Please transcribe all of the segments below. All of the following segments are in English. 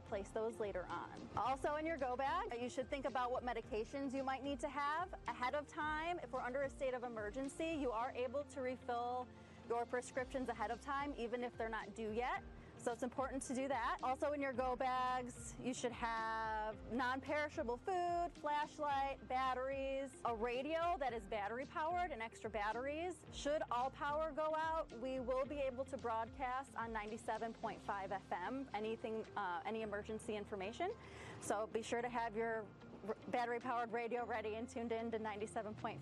replace those later on. Also in your go bag, you should think about what medications you might need to have ahead of time. If we're under a state of emergency, you are able to refill your prescriptions ahead of time, even if they're not due yet. So it's important to do that. Also in your go bags, you should have non-perishable food, flashlight, batteries, a radio that is battery powered and extra batteries. Should all power go out, we will be able to broadcast on 97.5 FM, any emergency information. So be sure to have your battery powered radio ready and tuned in to 97.5.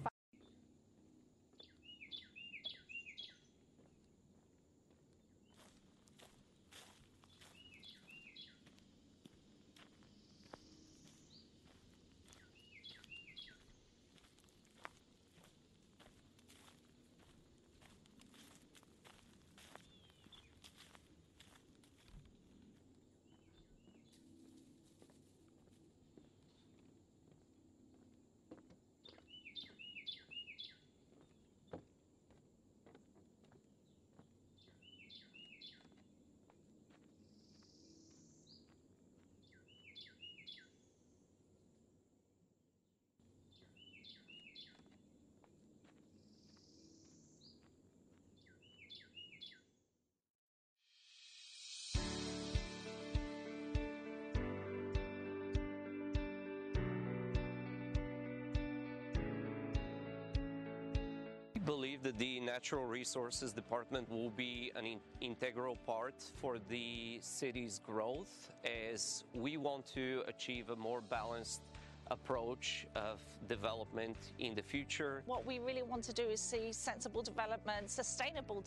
Believe that the Natural Resources Department will be an integral part for the city's growth, as we want to achieve a more balanced approach of development in the future. What we really want to do is see sensible development, sustainable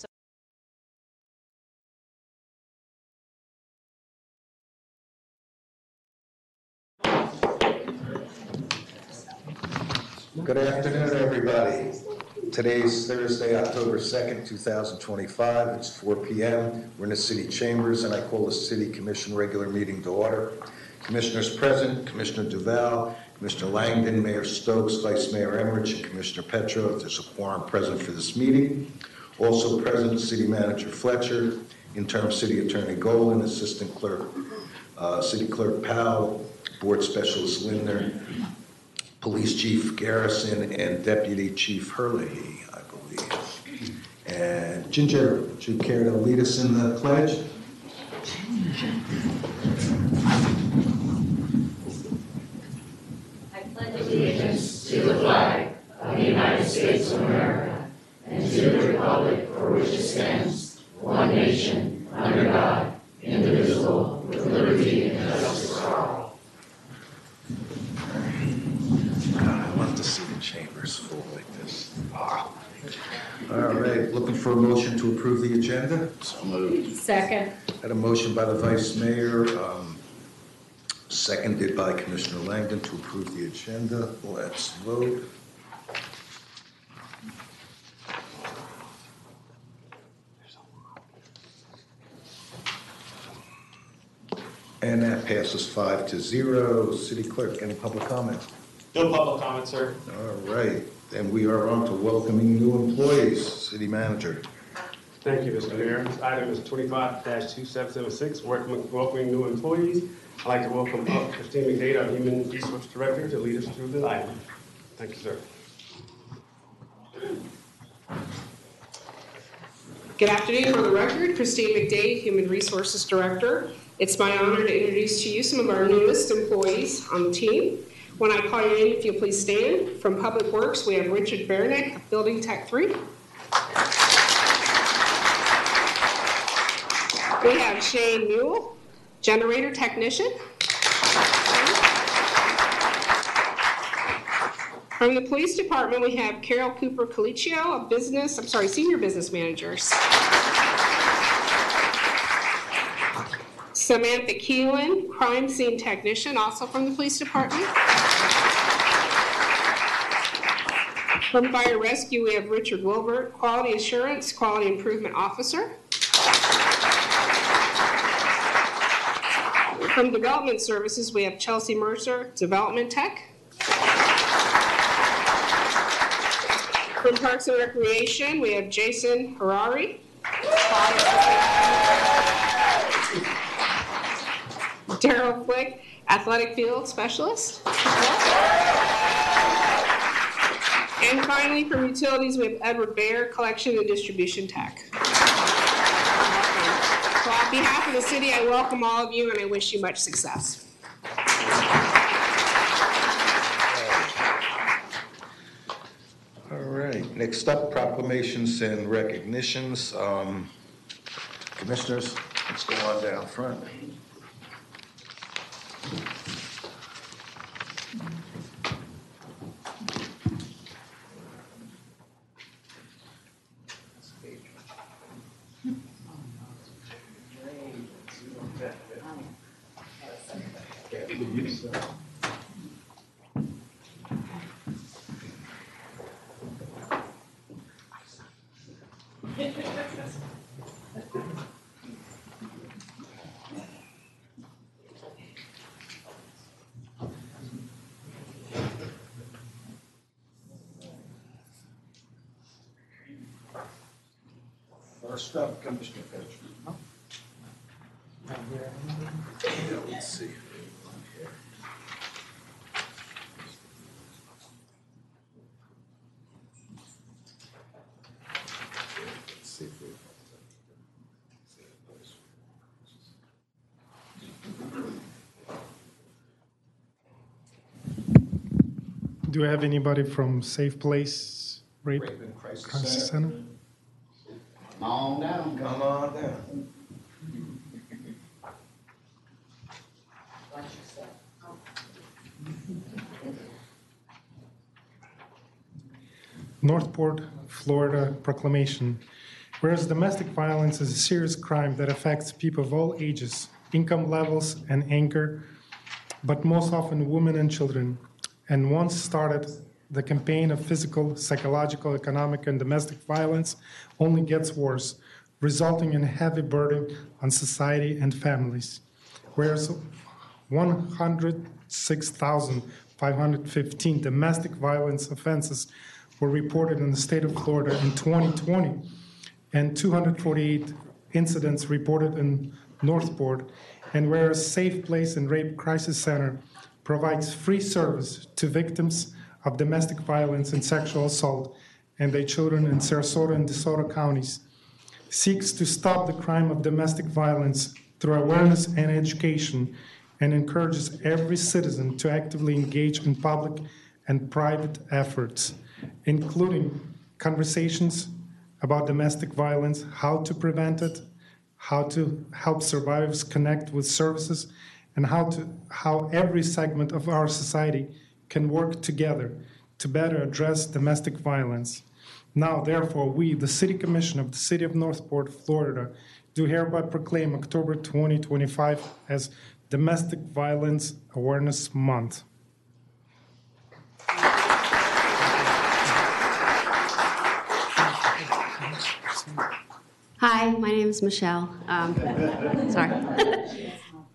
Good afternoon, everybody. Today's Thursday, October 2nd, 2025. It's 4 p.m. We're in the City Chambers, and I call the City Commission regular meeting to order. Commissioners present, Commissioner Duval, Commissioner Langdon, Mayor Stokes, Vice Mayor Emmerich, and Commissioner Petro. There's a quorum present for this meeting. Also present, City Manager Fletcher, Interim City Attorney Golan, Assistant Clerk, City Clerk Powell, Board Specialist Lindner, Police Chief Garrison, and Deputy Chief Herlihy, I believe. And Ginger, would you care to lead us in the pledge? I pledge allegiance to the flag of the United States of America and to the republic for which it stands, one nation, under God, indivisible, with liberty and justice for all. I love to see the chambers full like this. All right, looking for a motion to approve the agenda? So moved. Second. Had a motion by the Vice Mayor, seconded by Commissioner Langdon to approve the agenda. Let's vote. And that passes 5-0. City Clerk, any public comments? No public comment, sir. All right, then we are on to welcoming new employees. City Manager. Thank you, Mr. Mayor. This item is 25-2776, welcoming new employees. I'd like to welcome up Christine McDade, our Human Resource Director, to lead us through the item. Thank you, sir. Good afternoon. For the record, Christine McDade, Human Resources Director. It's my honor to introduce to you some of our newest employees on the team. When I call you in, if you'll please stand. From Public Works, we have Richard Bernick, Building Tech 3. We have Shane Mule, Generator Technician. From the Police Department, we have Carol Cooper Colicchio, Senior Business Manager. Samantha Keelan, Crime Scene Technician, also from the Police Department. From Fire Rescue, we have Richard Wilbert, Quality Assurance, Quality Improvement Officer. From Development Services, we have Chelsea Mercer, Development Tech. From Parks and Recreation, we have Jason Daryl Flick, Athletic Field Specialist. And finally, from Utilities, we have Edward Baer, Collection and Distribution Tech. So on behalf of the city, I welcome all of you and I wish you much success. All right, next up, proclamations and recognitions. Commissioners, let's go on down front. First up, Commissioner Page. Yeah, let's see. Do we have anybody from Safe Place Rape Crisis Center? Come on down. Come on down. Northport, Florida proclamation. Whereas domestic violence is a serious crime that affects people of all ages, income levels, and anger, but most often women and children, and once started, the campaign of physical, psychological, economic, and domestic violence only gets worse, resulting in a heavy burden on society and families. Whereas 106,515 domestic violence offenses were reported in the state of Florida in 2020, and 248 incidents reported in Northport, and whereas Safe Place and Rape Crisis Center provides free service to victims of domestic violence and sexual assault and their children in Sarasota and DeSoto counties, seeks to stop the crime of domestic violence through awareness and education, and encourages every citizen to actively engage in public and private efforts, including conversations about domestic violence, how to prevent it, how to help survivors connect with services, and how every segment of our society can work together to better address domestic violence. Now, therefore, we, the City Commission of the City of Northport, Florida, do hereby proclaim October 2025 as Domestic Violence Awareness Month. Hi, my name is Michelle. Sorry.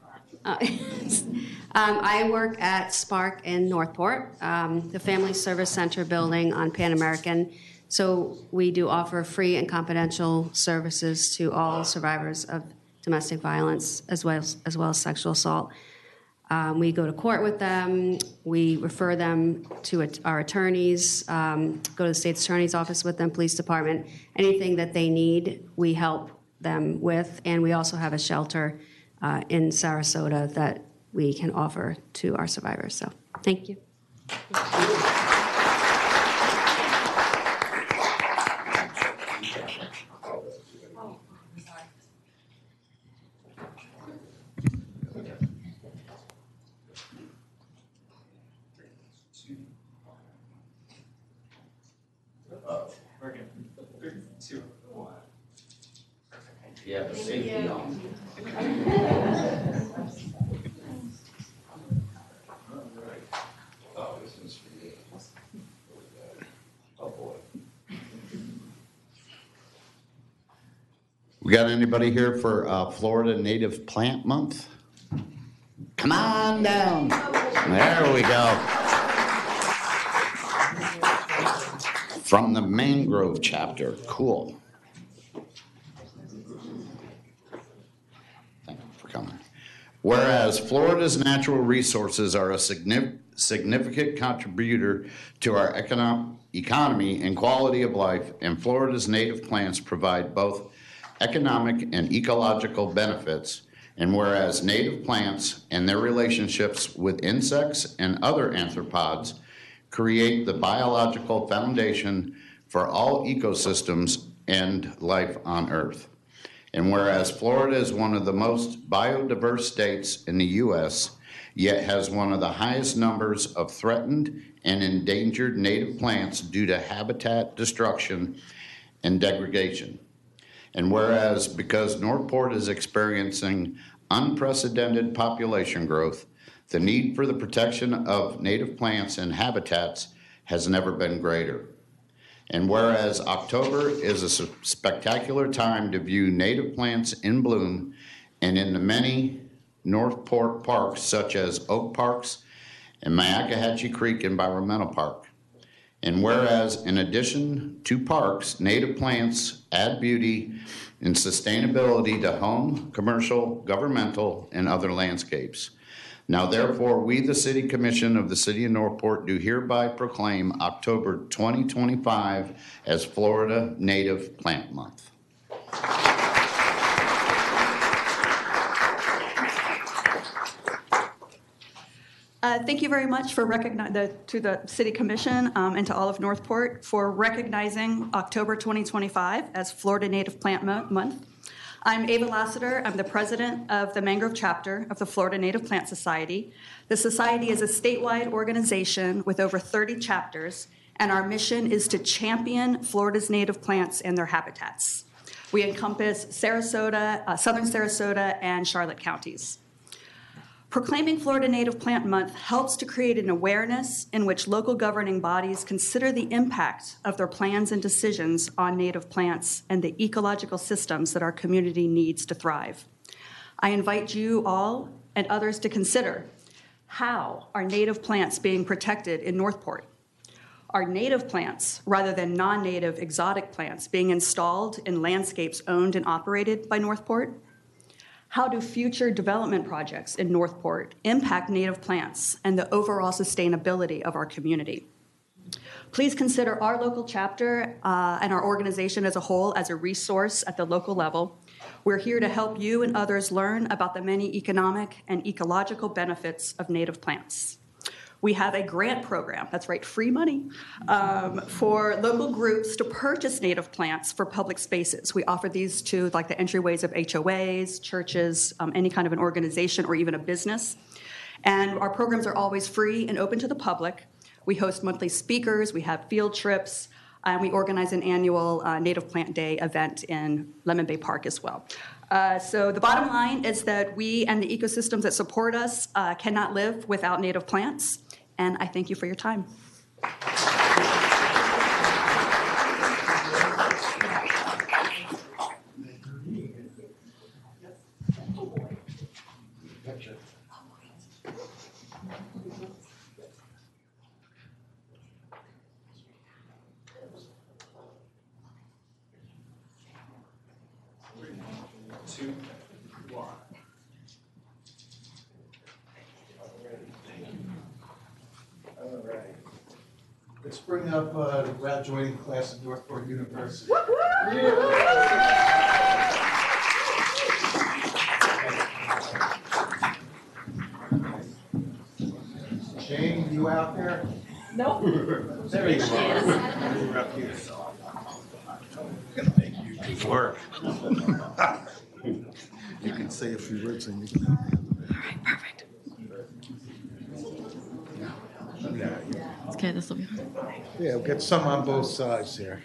I work at Spark in Northport, the Family Service Center building on Pan American. So we do offer free and confidential services to all survivors of domestic violence as well as sexual assault. We go to court with them. We refer them to our attorneys, go to the state's attorney's office with them, police department. Anything that they need, we help them with. And we also have a shelter in Sarasota that we can offer to our survivors. So thank you. Yeah, the safety on. Oh, this is for you. Oh, boy. We got anybody here for Florida Native Plant Month? Come on down. There we go. From the Mangrove chapter. Cool. Whereas Florida's natural resources are a significant contributor to our economy and quality of life, and Florida's native plants provide both economic and ecological benefits, and whereas native plants and their relationships with insects and other arthropods create the biological foundation for all ecosystems and life on Earth. And whereas Florida is one of the most biodiverse states in the U.S., yet has one of the highest numbers of threatened and endangered native plants due to habitat destruction and degradation. And whereas because Northport is experiencing unprecedented population growth, the need for the protection of native plants and habitats has never been greater. And whereas October is a spectacular time to view native plants in bloom, and in the many Northport parks such as Oak Parks and Myakkahatchee Creek Environmental Park. And whereas in addition to parks, native plants add beauty and sustainability to home, commercial, governmental, and other landscapes. Now therefore, we, the City Commission of the City of Northport, do hereby proclaim October 2025 as Florida Native Plant Month. Thank you very much for to the City Commission and to all of Northport for recognizing October 2025 as Florida Native Plant Month. I'm Ava Lassiter. I'm the president of the Mangrove Chapter of the Florida Native Plant Society. The Society is a statewide organization with over 30 chapters, and our mission is to champion Florida's native plants and their habitats. We encompass Sarasota, southern Sarasota, and Charlotte counties. Proclaiming Florida Native Plant Month helps to create an awareness in which local governing bodies consider the impact of their plans and decisions on native plants and the ecological systems that our community needs to thrive. I invite you all and others to consider, how are native plants being protected in Northport? Are native plants, rather than non-native exotic plants, being installed in landscapes owned and operated by Northport? How do future development projects in Northport impact native plants and the overall sustainability of our community? Please consider our local chapter and our organization as a whole as a resource at the local level. We're here to help you and others learn about the many economic and ecological benefits of native plants. We have a grant program, that's right, free money, for local groups to purchase native plants for public spaces. We offer these to like the entryways of HOAs, churches, any kind of an organization or even a business. And our programs are always free and open to the public. We host monthly speakers, we have field trips, and we organize an annual Native Plant Day event in Lemon Bay Park as well. So the bottom line is that we and the ecosystems that support us cannot live without native plants. And I thank you for your time. Let's bring up the graduating class of Northport University. Shane, you out there? Nope. There you are. You're up here. Good work. You can say a few words and you can. All right, perfect. Okay, this will be fun. Yeah, we'll get some on both sides here.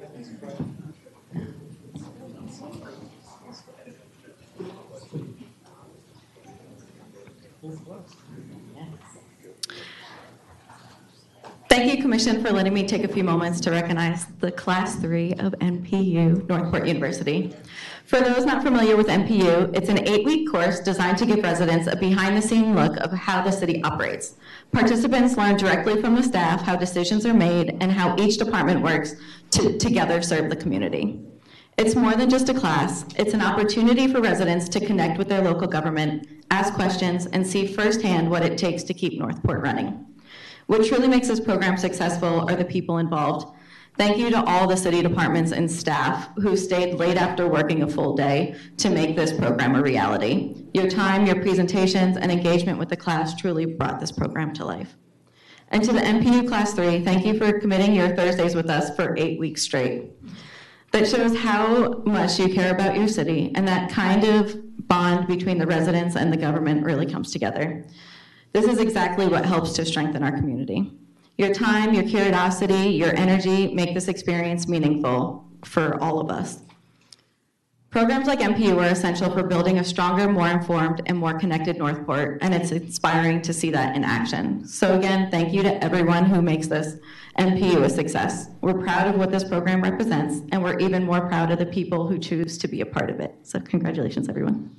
Thank you, Commission, for letting me take a few moments to recognize the Class 3 of NPU, Northport University. For those not familiar with NPU, it's an 8-week course designed to give residents a behind-the-scene look of how the city operates. Participants learn directly from the staff how decisions are made and how each department works to together serve the community. It's more than just a class. It's an opportunity for residents to connect with their local government, ask questions, and see firsthand what it takes to keep Northport running. What truly makes this program successful are the people involved. Thank you to all the city departments and staff who stayed late after working a full day to make this program a reality. Your time, your presentations, and engagement with the class truly brought this program to life. And to the NPU Class 3, thank you for committing your Thursdays with us for 8 weeks straight. That shows how much you care about your city, and that kind of bond between the residents and the government really comes together. This is exactly what helps to strengthen our community. Your time, your curiosity, your energy make this experience meaningful for all of us. Programs like NPU are essential for building a stronger, more informed, and more connected Northport, and it's inspiring to see that in action. So again, thank you to everyone who makes this NPU a success. We're proud of what this program represents, and we're even more proud of the people who choose to be a part of it. So congratulations, everyone.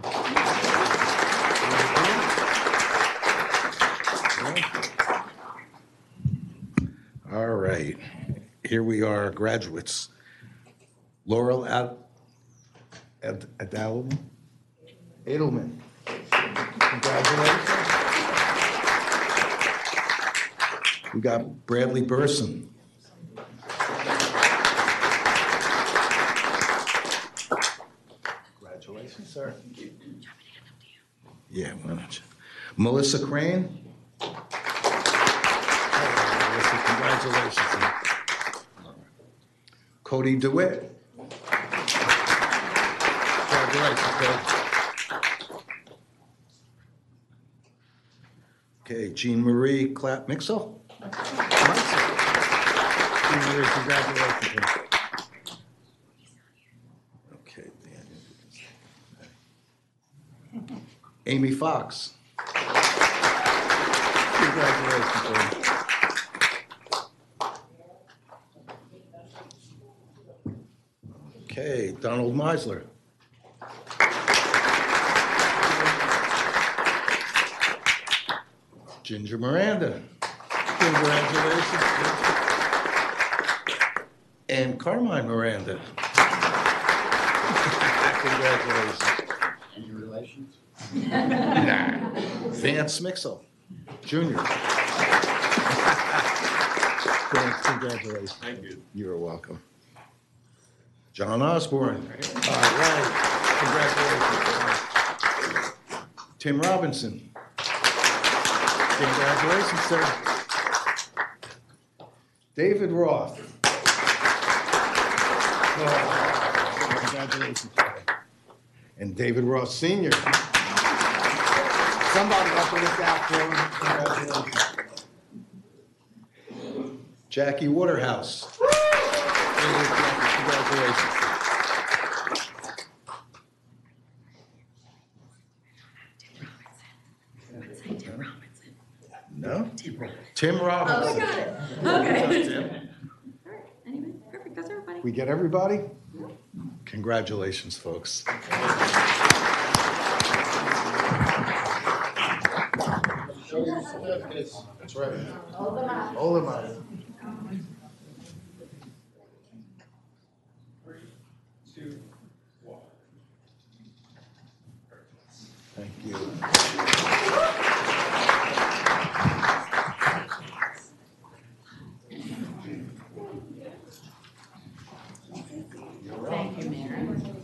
All right, here we are, graduates. Laurel Edelman. Congratulations. We got Bradley Burson. Congratulations, sir. Yeah, why don't you? Melissa Crane. Congratulations. Cody DeWitt. Congratulations, Cody. Okay, Jean Marie Clapp-Mixel. Jean Marie, congratulations. Okay, Amy Fox. Congratulations, Amy. Okay, Donald Meisler. Ginger Miranda. Congratulations. And Carmine Miranda. Congratulations. Any relations? Nah. Vance Mixel, Jr. Congratulations. Thank you. You're welcome. John Osborne. All right. Congratulations. Tim Robinson. Congratulations, sir. David Roth. Oh, congratulations. And David Roth Sr. Somebody have to look out for him. Congratulations. Jackie Waterhouse. Congratulations. No? Tim Robbins. Oh, I got it. Okay. Tim. All right. Anyway, perfect. That's everybody. We get everybody? Congratulations, folks. Show your certificates. That's right. Hold them out. Hold them out. Thank you. Thank you, Mary.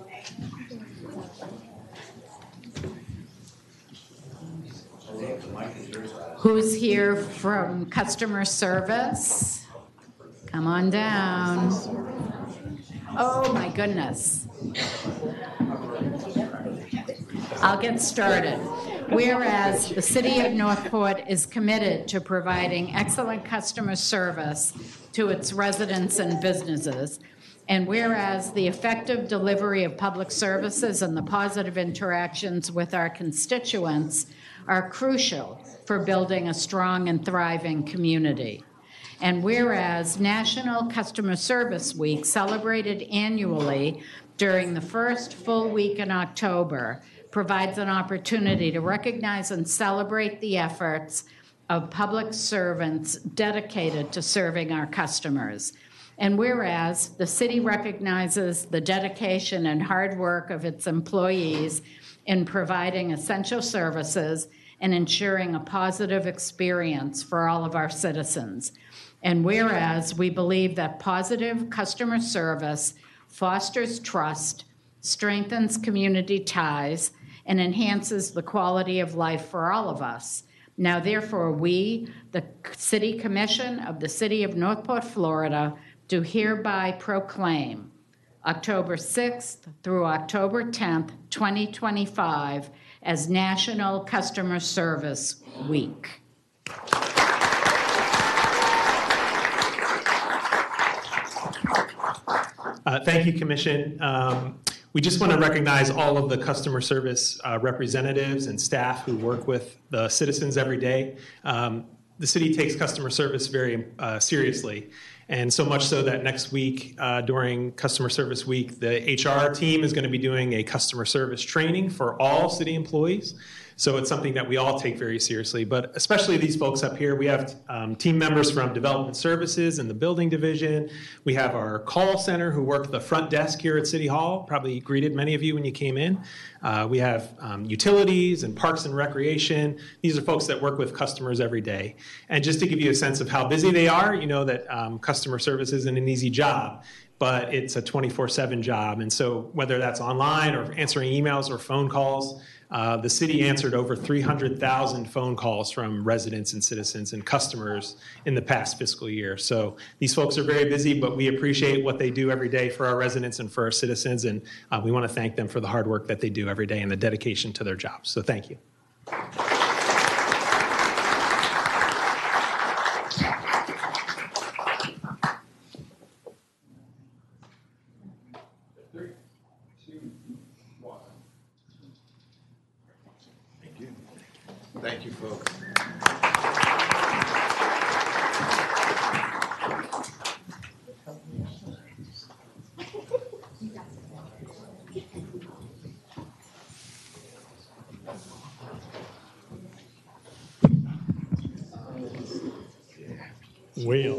Who's here from customer service? Come on down. Oh, my goodness. I'll get started. Whereas the City of Northport is committed to providing excellent customer service to its residents and businesses, and whereas the effective delivery of public services and the positive interactions with our constituents are crucial for building a strong and thriving community. And whereas National Customer Service Week, celebrated annually during the first full week in October, provides an opportunity to recognize and celebrate the efforts of public servants dedicated to serving our customers. And whereas the city recognizes the dedication and hard work of its employees in providing essential services and ensuring a positive experience for all of our citizens. And whereas we believe that positive customer service fosters trust, strengthens community ties, and enhances the quality of life for all of us. Now, therefore, we, the City Commission of the City of Northport, Florida, do hereby proclaim October 6th through October 10th, 2025, as National Customer Service Week. Thank you, Commission. We just want to recognize all of the customer service representatives and staff who work with the citizens every day. The city takes customer service very seriously, and so much so that next week during Customer Service Week, the HR team is going to be doing a customer service training for all city employees. So it's something that we all take very seriously, but especially these folks up here. We have team members from Development Services and the Building Division. We have our call center who work the front desk here at City Hall, probably greeted many of you when you came in. We have utilities and Parks and Recreation. These are folks that work with customers every day. And just to give you a sense of how busy they are, you know that customer service isn't an easy job, but it's a 24/7 job. And so whether that's online or answering emails or phone calls, the city answered over 300,000 phone calls from residents and citizens and customers in the past fiscal year. So these folks are very busy, but we appreciate what they do every day for our residents and for our citizens. And we want to thank them for the hard work that they do every day and the dedication to their jobs. So thank you. Thank you, folks. Well,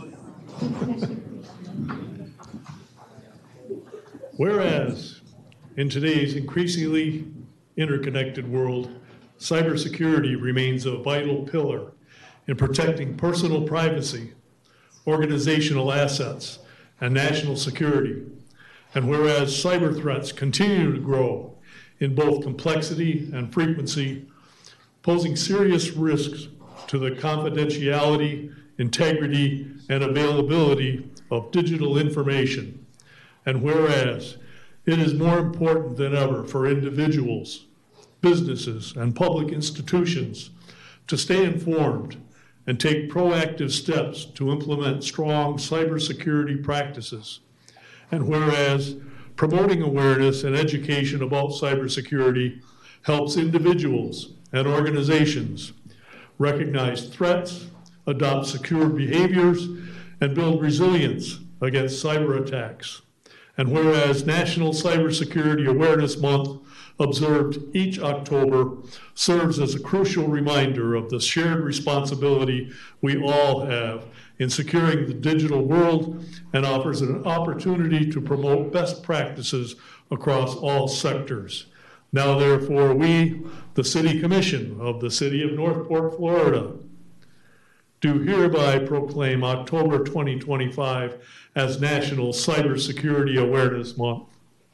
whereas in today's increasingly interconnected world, cybersecurity remains a vital pillar in protecting personal privacy, organizational assets, and national security. And whereas cyber threats continue to grow in both complexity and frequency, posing serious risks to the confidentiality, integrity, and availability of digital information. And whereas it is more important than ever for individuals, businesses, and public institutions to stay informed and take proactive steps to implement strong cybersecurity practices. And whereas promoting awareness and education about cybersecurity helps individuals and organizations recognize threats, adopt secure behaviors, and build resilience against cyber attacks. And whereas National Cybersecurity Awareness Month, observed each October, serves as a crucial reminder of the shared responsibility we all have in securing the digital world, and offers an opportunity to promote best practices across all sectors. Now, therefore, we, the City Commission of the City of Northport, Florida, do hereby proclaim October 2025 as National Cybersecurity Awareness Month.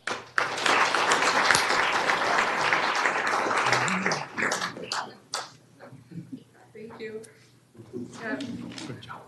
Thank you. Good job.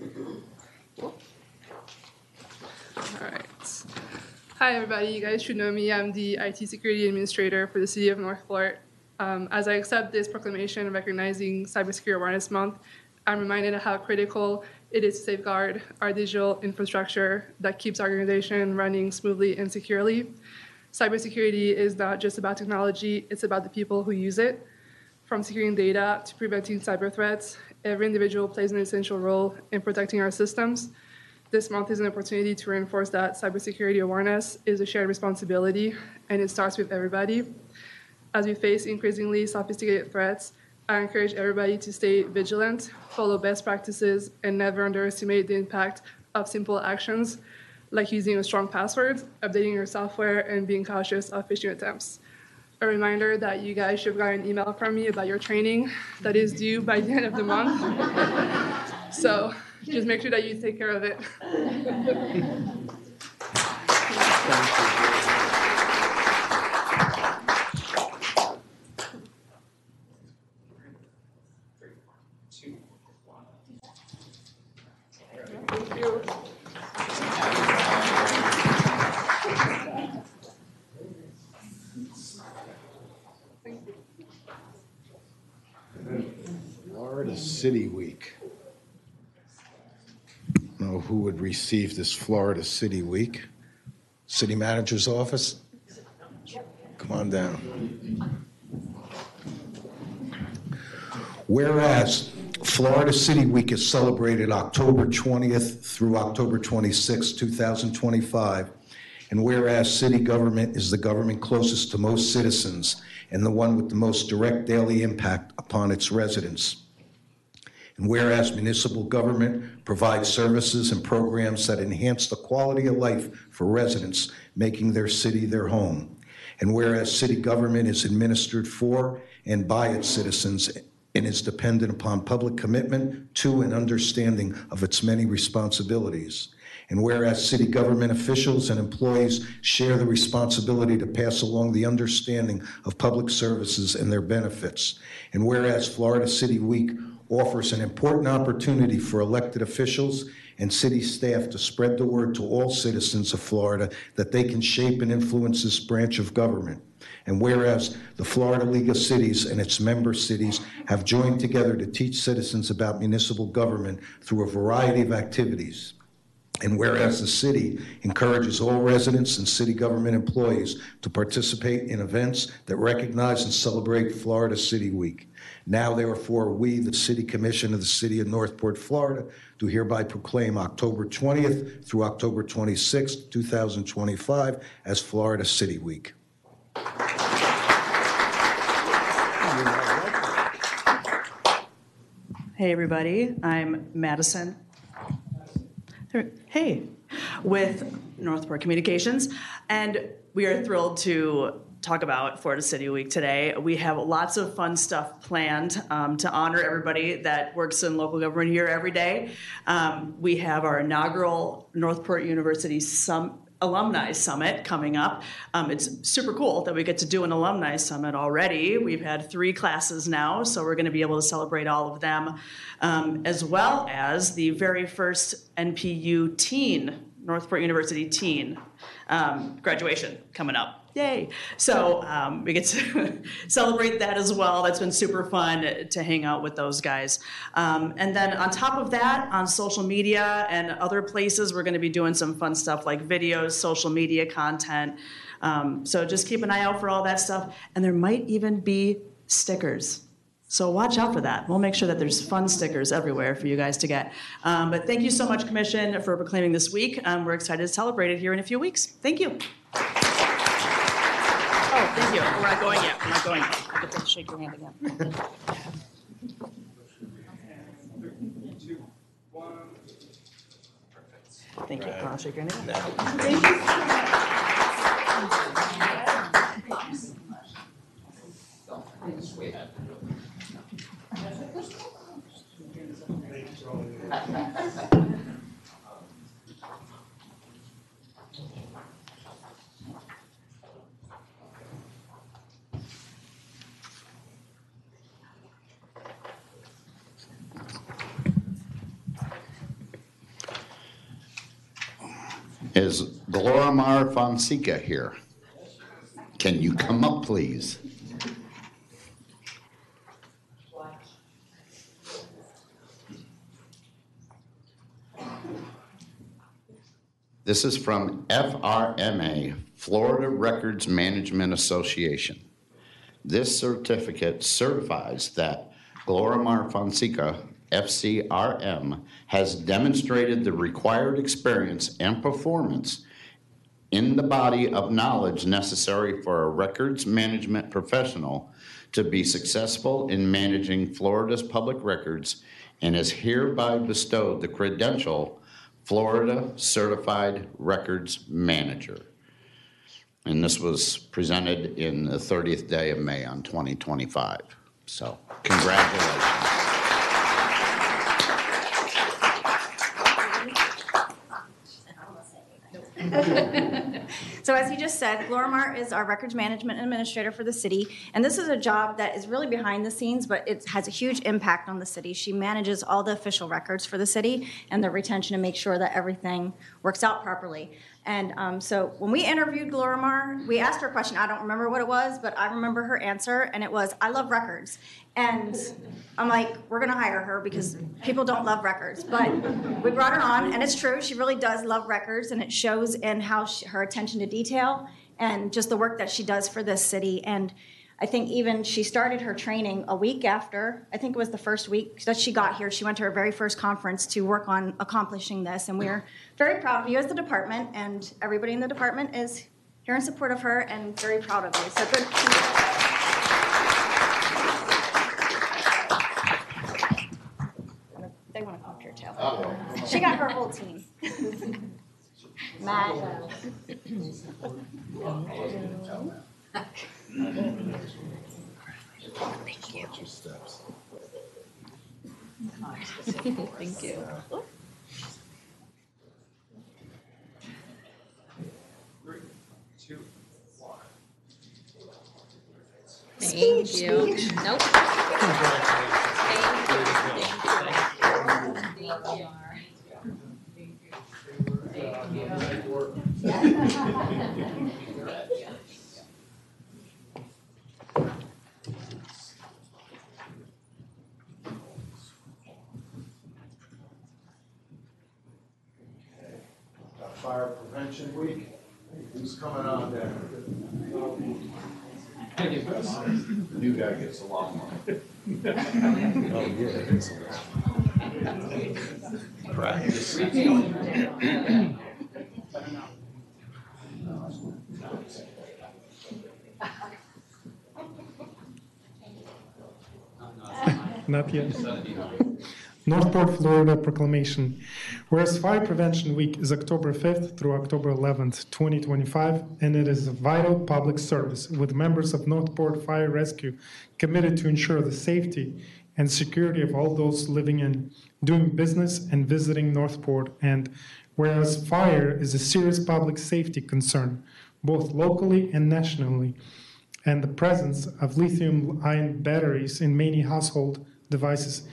All right. Hi, everybody. You guys should know me. I'm the IT Security Administrator for the City of Northport. As I accept this proclamation recognizing Cybersecurity Awareness Month, I'm reminded of how critical it is to safeguard our digital infrastructure that keeps our organization running smoothly and securely. Cybersecurity is not just about technology, it's about the people who use it. From securing data to preventing cyber threats, every individual plays an essential role in protecting our systems. This month is an opportunity to reinforce that cybersecurity awareness is a shared responsibility, and it starts with everybody. As we face increasingly sophisticated threats, I encourage everybody to stay vigilant, follow best practices, and never underestimate the impact of simple actions like using a strong password, updating your software, and being cautious of phishing attempts. A reminder that you guys should have gotten an email from me about your training that is due by the end of the month. So just make sure that you take care of it. Thank you. Florida City Week. I don't know who would receive this Florida City Week. City Manager's office? Come on down. Whereas Florida City Week is celebrated October 20th through October 26th, 2025, and whereas city government is the government closest to most citizens and the one with the most direct daily impact upon its residents. And whereas municipal government provides services and programs that enhance the quality of life for residents, making their city their home. And whereas city government is administered for and by its citizens and is dependent upon public commitment to and understanding of its many responsibilities. And whereas city government officials and employees share the responsibility to pass along the understanding of public services and their benefits. And whereas Florida City Week offers an important opportunity for elected officials and city staff to spread the word to all citizens of Florida that they can shape and influence this branch of government. And whereas the Florida League of Cities and its member cities have joined together to teach citizens about municipal government through a variety of activities. And whereas the city encourages all residents and city government employees to participate in events that recognize and celebrate Florida City Week. Now, therefore, we, the City Commission of the City of Northport, Florida, do hereby proclaim October 20th through October 26th, 2025 as Florida City Week. Hey, everybody. I'm Madison. Hey, with Northport Communications, and we are thrilled to talk about Florida City Week today. We have lots of fun stuff planned to honor everybody that works in local government here every day. We have our inaugural Northport University Alumni Summit coming up. It's super cool that we get to do an Alumni Summit already. We've had 3 classes now, so we're going to be able to celebrate all of them, as well as the very first NPU teen, Northport University teen graduation coming up. Yay. So we get to celebrate that as well. That's been super fun to hang out with those guys. And then on top of that, on social media and other places, we're going to be doing some fun stuff like videos, social media content. So just keep an eye out for all that stuff. And there might even be stickers. So watch out for that. We'll make sure that there's fun stickers everywhere for you guys to get. But thank you so much, Commission, for proclaiming this week. We're excited to celebrate it here in a few weeks. Thank you. Oh, thank you. We're not going yet. We're not going yet. I get to shake your hand again. Thank you. I'll shake your hand again. Thank you. Is Glorimar Fonseca here? Can you come up, please? This is from FRMA, Florida Records Management Association. This certificate certifies that Glorimar Fonseca, FCRM, has demonstrated the required experience and performance in the body of knowledge necessary for a records management professional to be successful in managing Florida's public records, and is hereby bestowed the credential Florida Certified Records Manager. And this was presented in the 30th day of May on 2025. So, congratulations. So as he just said, Glorimar is our records management administrator for the city, and this is a job that is really behind the scenes, but it has a huge impact on the city. She manages all the official records for the city and the retention to make sure that everything works out properly. And so when we interviewed Glorimar, we asked her a question. I don't remember what it was, but I remember her answer, and it was, "I love records." And I'm like, we're going to hire her because people don't love records. But we brought her on, and it's true. She really does love records, and it shows in how her attention to detail and just the work that she does for this city. And I think even she started her training a week after, I think it was the first week that she got here. She went to her very first conference to work on accomplishing this. And we're very proud of you as the department, and everybody in the department is here in support of her and very proud of you. So good. They want to come to her tail. She got her whole team. Matt. Thank you. Thank you. Thank you. Nope. Fire Prevention Week. Who's coming on there? The new guy gets a lot more. Oh, yeah. Practice. Not yet. Northport, Florida proclamation. Whereas Fire Prevention Week is October 5th through October 11th, 2025, and it is a vital public service with members of Northport Fire Rescue committed to ensure the safety and security of all those living in, doing business, and visiting Northport. And whereas fire is a serious public safety concern, both locally and nationally, and the presence of lithium-ion batteries in many household devices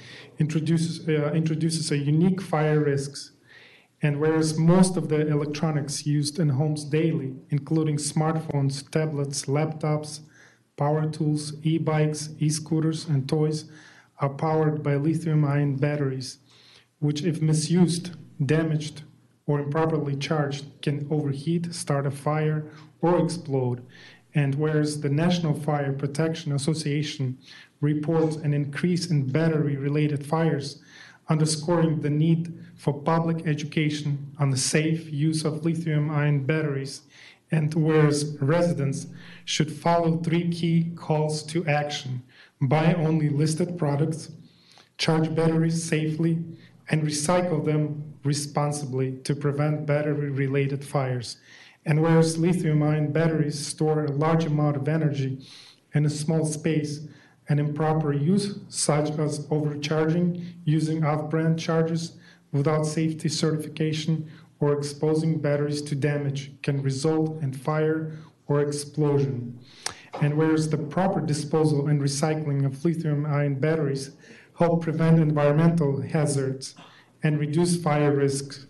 introduces a unique fire risks. And whereas most of the electronics used in homes daily, including smartphones, tablets, laptops, power tools, e-bikes, e-scooters, and toys, are powered by lithium-ion batteries, which, if misused, damaged, or improperly charged, can overheat, start a fire, or explode. And whereas the National Fire Protection Association reports an increase in battery-related fires, underscoring the need for public education on the safe use of lithium-ion batteries, and whereas residents should follow 3 key calls to action: buy only listed products, charge batteries safely, and recycle them responsibly to prevent battery-related fires. And whereas lithium-ion batteries store a large amount of energy in a small space, and improper use, such as overcharging, using off-brand chargers without safety certification, or exposing batteries to damage, can result in fire or explosion. And whereas the proper disposal and recycling of lithium-ion batteries help prevent environmental hazards and reduce fire risks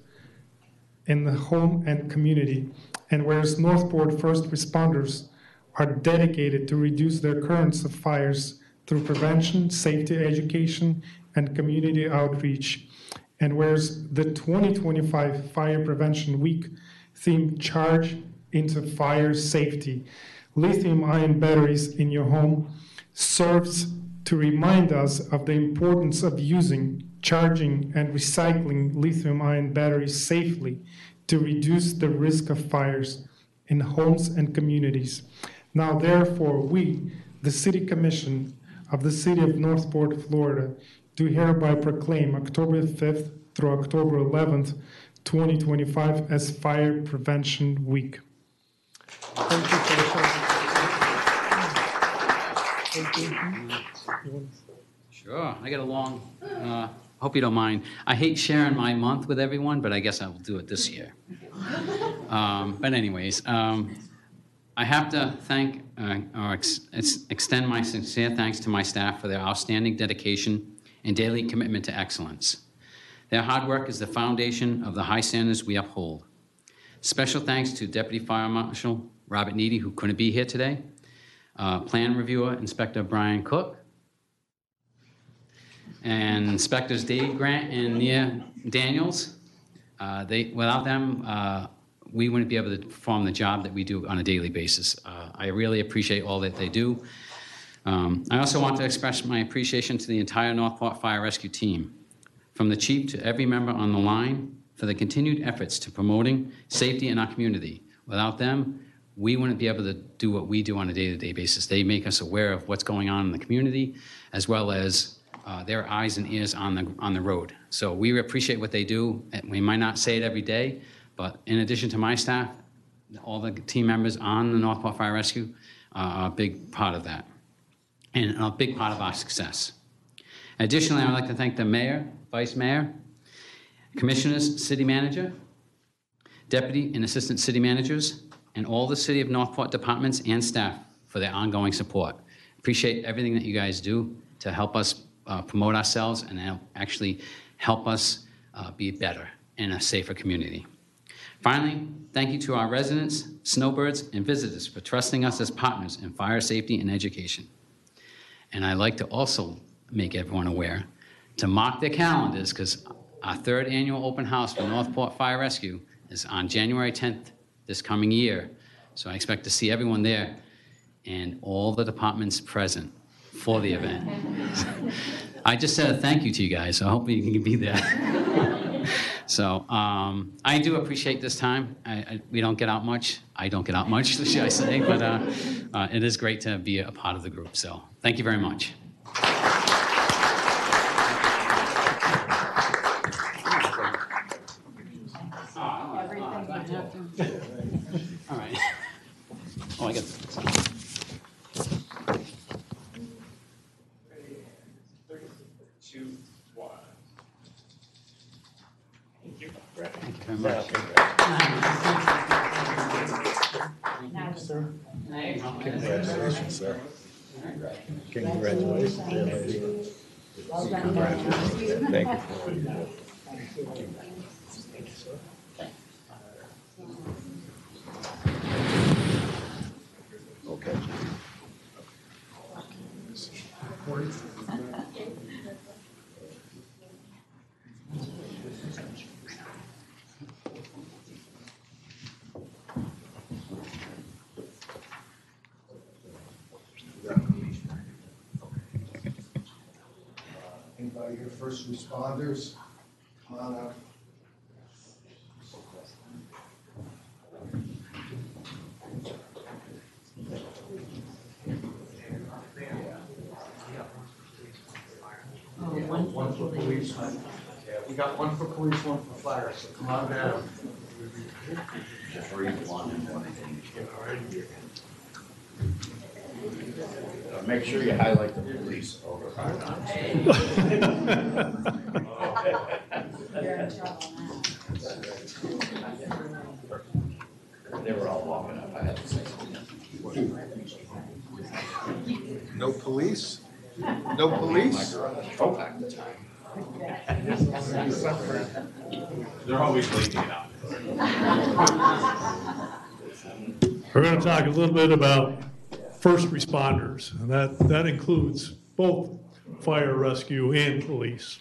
in the home and community, and whereas Northport first responders are dedicated to reduce the occurrence of fires through prevention, safety education, and community outreach. And whereas the 2025 Fire Prevention Week theme Charge into Fire Safety, lithium-ion batteries in your home serves to remind us of the importance of using, charging, and recycling lithium-ion batteries safely to reduce the risk of fires in homes and communities. Now, therefore, we, the City Commission of the City of Northport, Florida, do hereby proclaim October 5th through October 11th, 2025 as Fire Prevention Week. Thank you for the Sure, I get along. Hope you don't mind. I hate sharing my month with everyone, but I guess I will do it this year. But anyways, I have to thank or extend my sincere thanks to my staff for their outstanding dedication and daily commitment to excellence. Their hard work is the foundation of the high standards we uphold. Special thanks to Deputy Fire Marshal Robert Needy, who couldn't be here today, Plan Reviewer Inspector Brian Cook, and Inspectors Dave Grant and Nia Daniels. Without them, we wouldn't be able to perform the job that we do on a daily basis. I really appreciate all that they do. I also want to express my appreciation to the entire Northport Fire Rescue team, from the chief to every member on the line, for the continued efforts to promoting safety in our community. Without them, we wouldn't be able to do what we do on a day-to-day basis. They make us aware of what's going on in the community, as well as their eyes and ears on the road. So we appreciate what they do. We might not say it every day, but in addition to my staff, all the team members on the Northport Fire Rescue are a big part of that, and a big part of our success. Additionally, I would like to thank the mayor, vice mayor, commissioners, city manager, deputy and assistant city managers, and all the City of Northport departments and staff for their ongoing support. Appreciate everything that you guys do to help us promote ourselves and actually help us be better in a safer community. Finally, thank you to our residents, snowbirds, and visitors for trusting us as partners in fire safety and education. And I'd like to also make everyone aware to mark their calendars, because our third annual open house for Northport Fire Rescue is on January 10th this coming year. So I expect to see everyone there and all the departments present for the event. I just said a thank you to you guys, so I hope you can be there. So I do appreciate this time. We don't get out much. I don't get out much, should I say, but it is great to be a part of the group. So thank you very much. All right. Oh, I got this. Thank you very much. Congratulations, sir. Congratulations. Thank you. Okay. Anybody here, first responders? Come on up. One for police. Yeah, we got one for police, one for fire, so come on down. Just read one and one. Make sure you highlight the police over 5 times. They were all walking up. I had to say something. No police? No police? Oh, back the time. They're always leaving it out. We're going to talk a little bit about first responders, and that includes both fire, rescue, and police.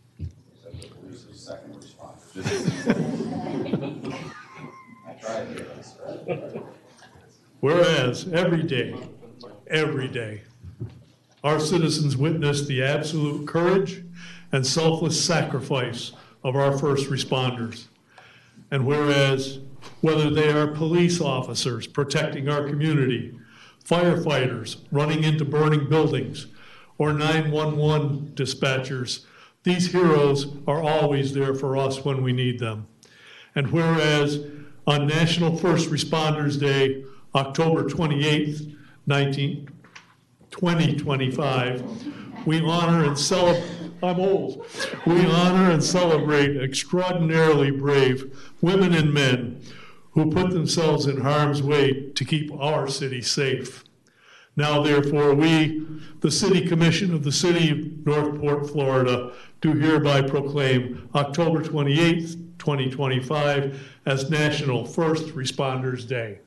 Whereas every day, our citizens witness the absolute courage and selfless sacrifice of our first responders. And whereas, whether they are police officers protecting our community, firefighters running into burning buildings, or 911 dispatchers, these heroes are always there for us when we need them. And whereas on National First Responders Day, October 28th, 2025, we honor and celebrate, I'm old, we honor and celebrate extraordinarily brave women and men who put themselves in harm's way to keep our city safe. Now, therefore, we, the City Commission of the City of Northport, Florida, do hereby proclaim October 28th, 2025 as National First Responders Day.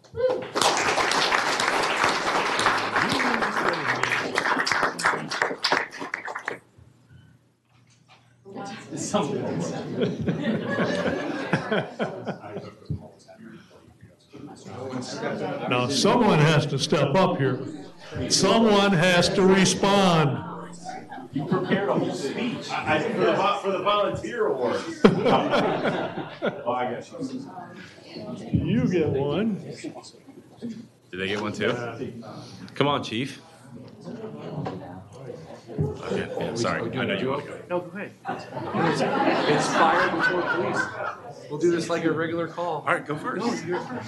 Now, someone has to step up here. Someone has to respond. You prepared a whole speech. I think for the volunteer award. Oh, I got you. You get one. Did they get one too? Come on, Chief. Okay, yeah, sorry. I know you want to go. No, go ahead. It's fire before police. We'll do this like a regular call. All right, go first. No, you're first.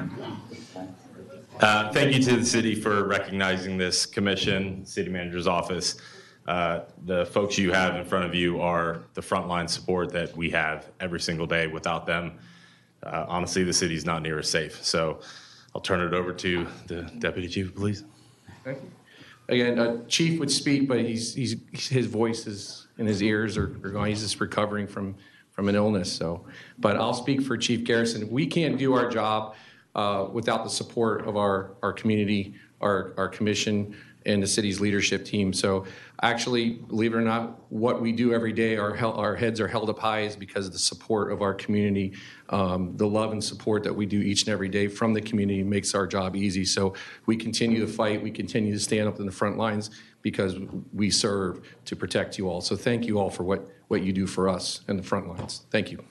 Thank you to the city for recognizing this commission, city manager's office. The folks you have in front of you are the frontline support that we have every single day. Without them, honestly, the city's not near as safe. So I'll turn it over to the Deputy Chief of Police. Thank you. Again, Chief would speak, but his voice is in his ears are going. He's just recovering from an illness. So, but I'll speak for Chief Garrison. We can't do our job without the support of our community, our commission, and the city's leadership team. So actually, believe it or not, what we do every day, our heads are held up high is because of the support of our community. The love and support that we do each and every day from the community makes our job easy. So we continue to fight. We continue to stand up in the front lines because we serve to protect you all. So thank you all for what you do for us in the front lines. Thank you.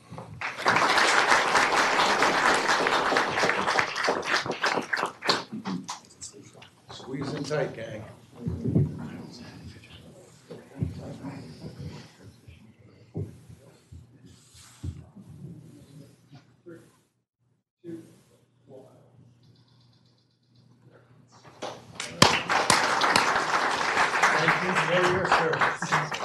Squeeze in tight, gang. Thank you for your service.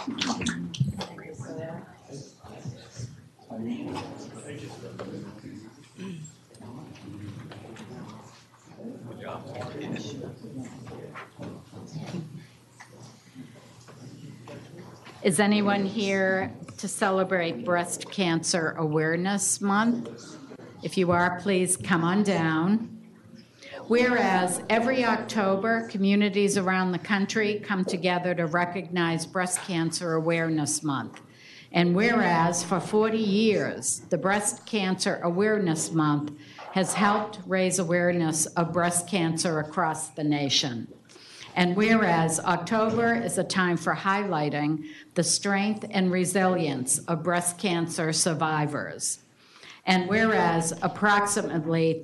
Good job. Is anyone here to celebrate Breast Cancer Awareness Month? If you are, please come on down. Whereas every October, communities around the country come together to recognize Breast Cancer Awareness Month. And whereas for 40 years, the Breast Cancer Awareness Month has helped raise awareness of breast cancer across the nation. And whereas October is a time for highlighting the strength and resilience of breast cancer survivors. And whereas approximately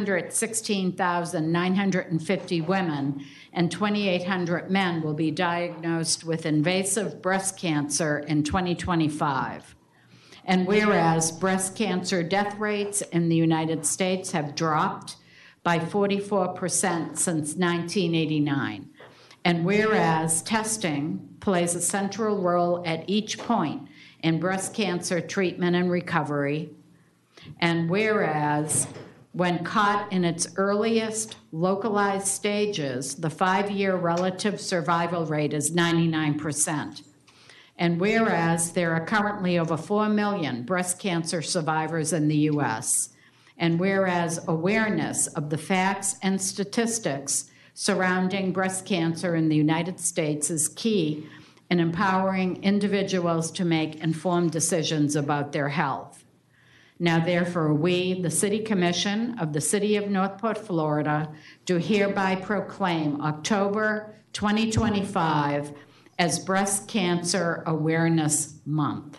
316,950 women and 2,800 men will be diagnosed with invasive breast cancer in 2025. And whereas breast cancer death rates in the United States have dropped by 44% since 1989. And whereas testing plays a central role at each point in breast cancer treatment and recovery. And whereas when caught in its earliest localized stages, the 5-year relative survival rate is 99%. And whereas there are currently over 4 million breast cancer survivors in the U.S., and whereas awareness of the facts and statistics surrounding breast cancer in the United States is key in empowering individuals to make informed decisions about their health. Now, therefore, we, the City Commission of the City of Northport, Florida, do hereby proclaim October 2025 as Breast Cancer Awareness Month.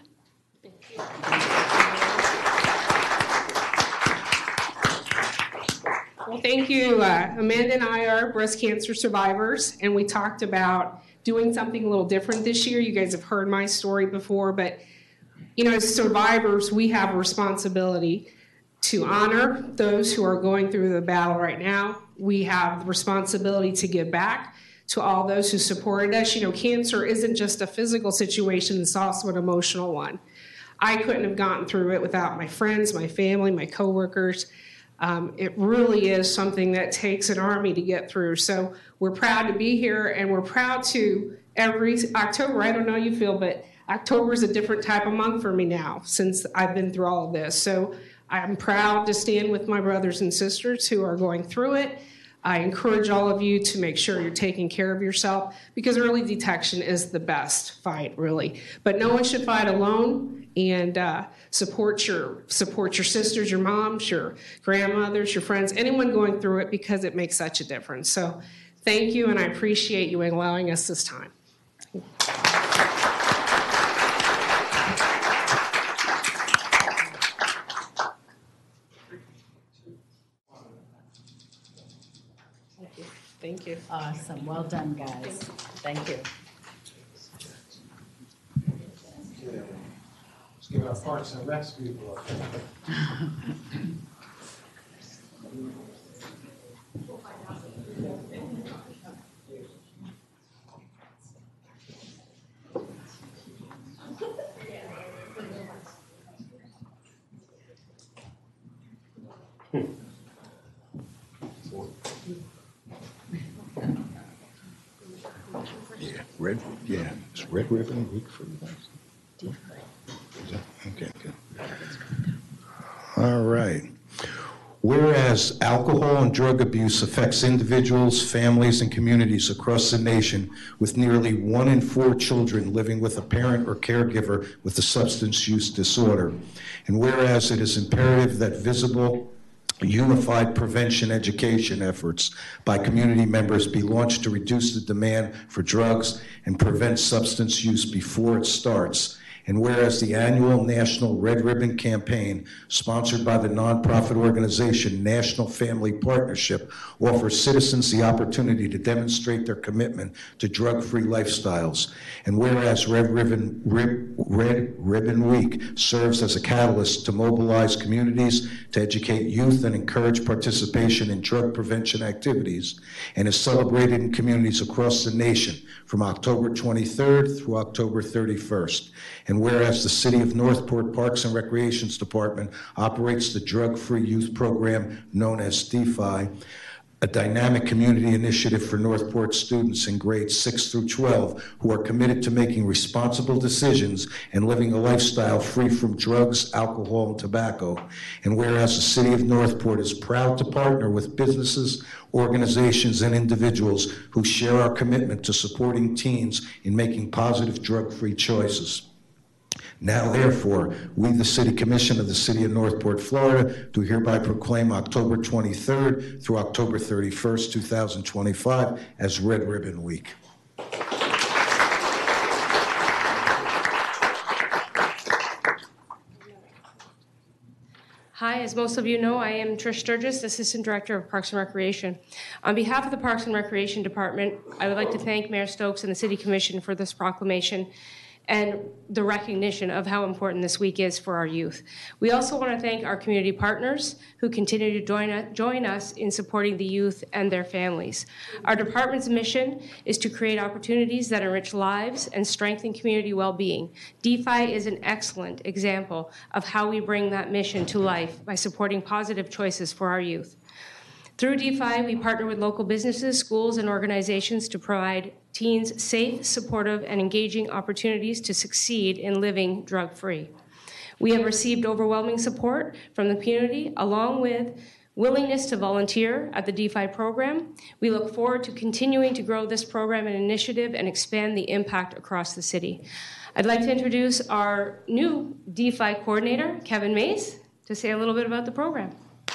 Well, thank you. Amanda and I are breast cancer survivors, and we talked about doing something a little different this year. You guys have heard my story before, but as survivors, we have a responsibility to honor those who are going through the battle right now. We have the responsibility to give back to all those who supported us. Cancer isn't just a physical situation, it's also an emotional one. I couldn't have gotten through it without my friends, my family, my coworkers. It really is something that takes an army to get through. So we're proud to be here, and we're proud to every October, I don't know how you feel, but October is a different type of month for me now since I've been through all of this. So I'm proud to stand with my brothers and sisters who are going through it. I encourage all of you to make sure you're taking care of yourself, because early detection is the best fight, really. But no one should fight alone, and support your sisters, your moms, your grandmothers, your friends, anyone going through it, because it makes such a difference. So thank you, and I appreciate you allowing us this time. Thank you. Awesome. Well done, guys. Thank you. Let's give our Parks and Recs people It's Red Ribbon Week for you guys. Okay, good. All right. Whereas alcohol and drug abuse affects individuals, families, and communities across the nation, with nearly 1 in 4 children living with a parent or caregiver with a substance use disorder. And whereas it is imperative that visible, unified prevention education efforts by community members be launched to reduce the demand for drugs and prevent substance use before it starts. And whereas the annual National Red Ribbon Campaign, sponsored by the nonprofit organization National Family Partnership, offers citizens the opportunity to demonstrate their commitment to drug-free lifestyles. And whereas Red Ribbon Week serves as a catalyst to mobilize communities, to educate youth and encourage participation in drug prevention activities, and is celebrated in communities across the nation from October 23rd through October 31st. And whereas the City of Northport Parks and Recreations Department operates the drug-free youth program known as DeFi, a dynamic community initiative for Northport students in grades 6 through 12 who are committed to making responsible decisions and living a lifestyle free from drugs, alcohol, and tobacco. And whereas the City of Northport is proud to partner with businesses, organizations, and individuals who share our commitment to supporting teens in making positive drug-free choices. Now, therefore, we, the City Commission of the City of Northport, Florida, do hereby proclaim October 23rd through October 31st, 2025 as Red Ribbon Week. Hi, as most of you know, I am Trish Sturgis, Assistant Director of Parks and Recreation. On behalf of the Parks and Recreation Department, I would like to thank Mayor Stokes and the City Commission for this proclamation and the recognition of how important this week is for our youth. We also want to thank our community partners who continue to join us in supporting the youth and their families. Our department's mission is to create opportunities that enrich lives and strengthen community well-being. DeFi is an excellent example of how we bring that mission to life by supporting positive choices for our youth. Through DeFi, we partner with local businesses, schools, and organizations to provide teens safe, supportive, and engaging opportunities to succeed in living drug-free. We have received overwhelming support from the community, along with willingness to volunteer at the DeFi program. We look forward to continuing to grow this program and initiative and expand the impact across the city. I'd like to introduce our new DeFi coordinator, Kevin Mays, to say a little bit about the program.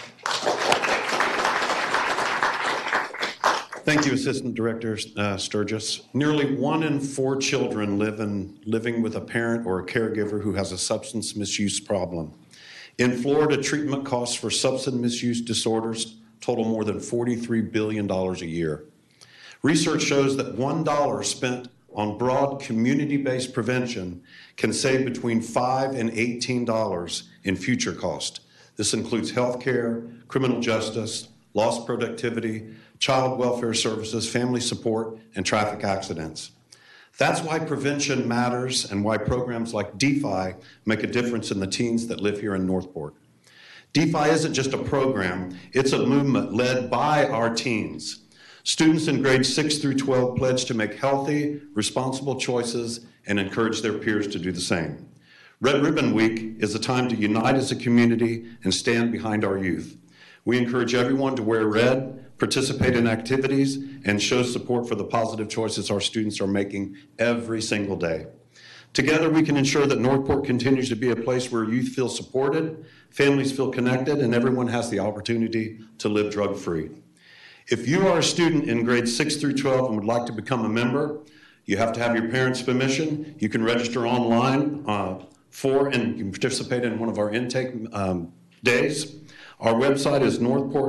Thank you, Assistant Director Sturgis. Nearly 1 in 4 children living with a parent or a caregiver who has a substance misuse problem. In Florida, treatment costs for substance misuse disorders total more than $43 billion a year. Research shows that $1 spent on broad community-based prevention can save between $5 and $18 in future cost. This includes health care, criminal justice, lost productivity, child welfare services, family support, and traffic accidents. That's why prevention matters and why programs like DeFi make a difference in the teens that live here in Northport. DeFi isn't just a program, it's a movement led by our teens. Students in grades 6 through 12 pledge to make healthy, responsible choices and encourage their peers to do the same. Red Ribbon Week is a time to unite as a community and stand behind our youth. We encourage everyone to wear red, participate in activities, and show support for the positive choices our students are making every single day. Together, we can ensure that Northport continues to be a place where youth feel supported, families feel connected, and everyone has the opportunity to live drug-free. If you are a student in grades 6 through 12 and would like to become a member, you have to have your parents' permission. You can register online and you can participate in one of our intake days. Our website is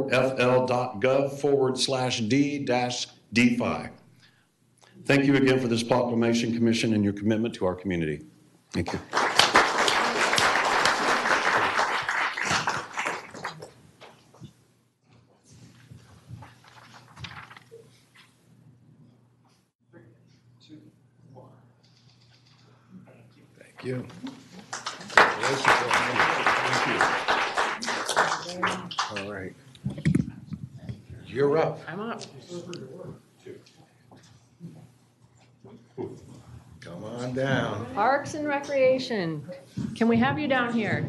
northportfl.gov/D-DeFi. Thank you again for this proclamation, Commission, and your commitment to our community. Thank you. Thank you. All right. You're up. I'm up. Come on down. Parks and Recreation. Can we have you down here?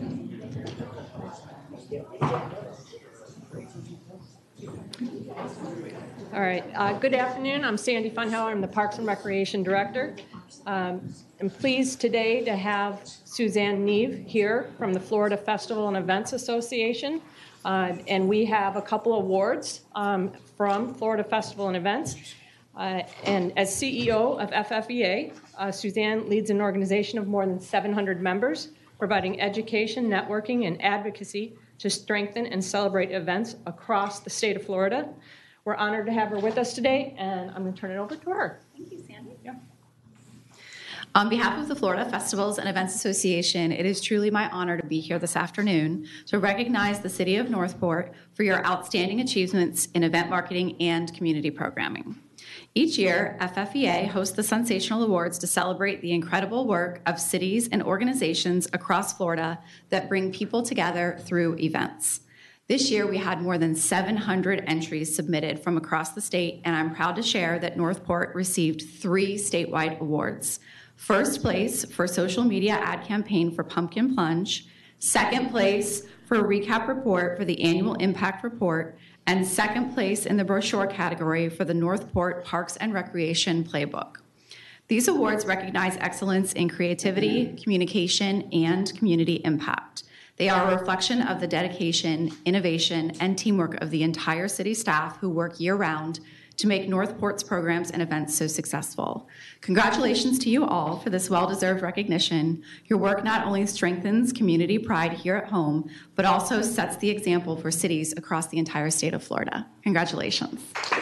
All right. Good afternoon. I'm Sandy Funheller. I'm the Parks and Recreation Director. I'm pleased today to have Suzanne Neve here from the Florida Festival and Events Association. And we have a couple awards from Florida Festival and Events. And as CEO of FFEA, Suzanne leads an organization of more than 700 members, providing education, networking, and advocacy to strengthen and celebrate events across the state of Florida. We're honored to have her with us today, and I'm going to turn it over to her. Thank you, Sandy. Yeah. On behalf of the Florida Festivals and Events Association, it is truly my honor to be here this afternoon to recognize the City of Northport for your outstanding achievements in event marketing and community programming. Each year, FFEA hosts the Sensational Awards to celebrate the incredible work of cities and organizations across Florida that bring people together through events. This year, we had more than 700 entries submitted from across the state, and I'm proud to share that Northport received 3 statewide awards. First place for social media ad campaign for Pumpkin Plunge, second place for a recap report for the annual impact report, and second place in the brochure category for the Northport Parks and Recreation Playbook. These awards recognize excellence in creativity, communication, and community impact. They are a reflection of the dedication, innovation, and teamwork of the entire city staff who work year-round to make Northport's programs and events so successful. Congratulations to you all for this well-deserved recognition. Your work not only strengthens community pride here at home, but also sets the example for cities across the entire state of Florida. Congratulations.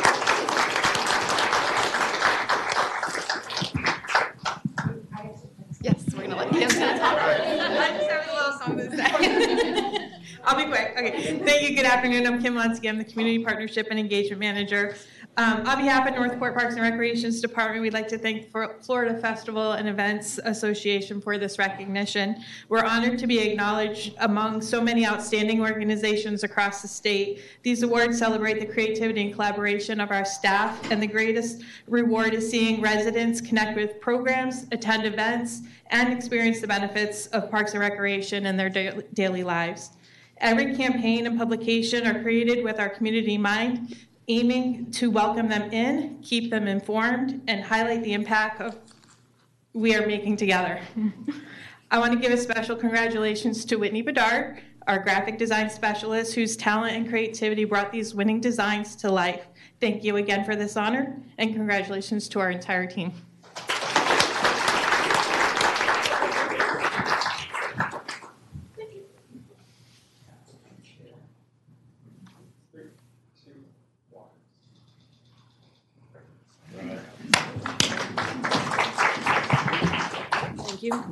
Yes, we're gonna let Kim talk. I just have a little something to say. I'll be quick. Okay, thank you. Good afternoon. I'm Kim Lunsky. I'm the Community Partnership and Engagement Manager. On behalf of Northport Parks and Recreations Department, we'd like to thank Florida Festival and Events Association for this recognition. We're honored to be acknowledged among so many outstanding organizations across the state. These awards celebrate the creativity and collaboration of our staff, and the greatest reward is seeing residents connect with programs, attend events, and experience the benefits of Parks and Recreation in their daily lives. Every campaign and publication are created with our community in mind, aiming to welcome them in, keep them informed, and highlight the impact we are making together. I want to give a special congratulations to Whitney Bedard, our graphic design specialist, whose talent and creativity brought these winning designs to life. Thank you again for this honor, and congratulations to our entire team.